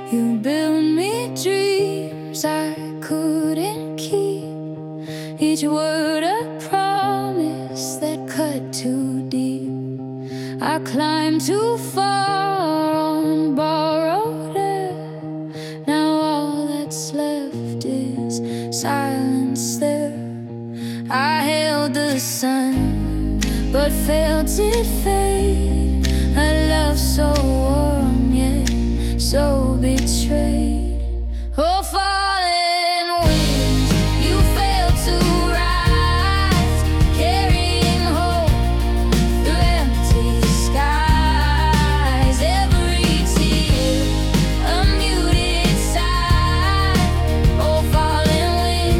You built me dreams I couldn't keep, each word a promise that cut too deep. I climbed too far on borrowed air. Now all that's left is silence there. I held the sun, but felt it fade. A love so warm yet so betrayed. Oh, fallen winds, you failed to rise, carrying hope through empty skies. Every tear a muted sigh. Oh, fallen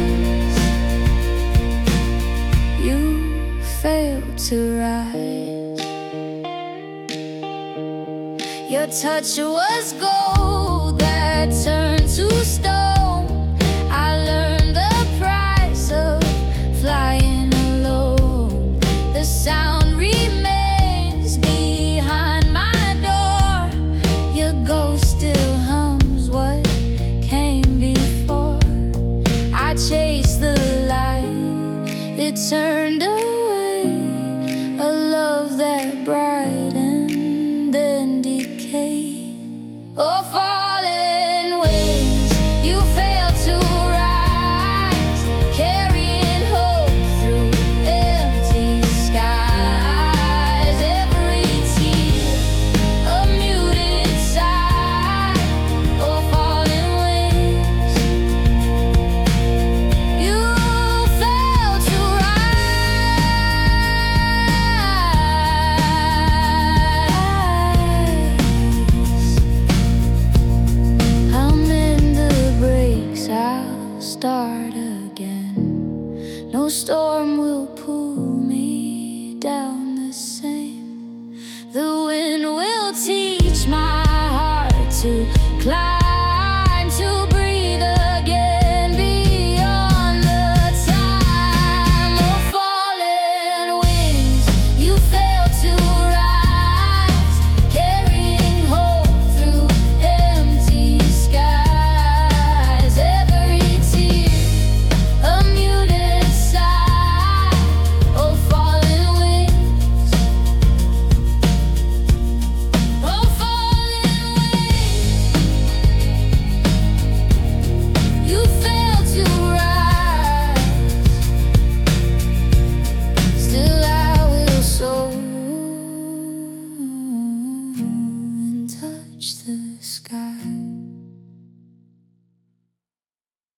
winds, you failed to rise. Your touch was gold that turned to stone. I learned the price of flying alone. The sound remains behind my door. Your ghost still hums what came before. I chased the light, it turned away. A love that brightened then decayed. Oh, fallen winds, you failed to rise, carrying hope through empty skies. Every tear a muted sigh. Oh, fallen winds, you failed to start again. No storm will pull me down the same. The wind will teach my heart to climb, to breathe again beyond the time. Oh, fallen winds, you failed to rise, carrying hope through empty skies. Every tear a muted sigh. Oh, fallen winds, oh, fallen winds, you failed to rise. Still I will soar and touch the sky.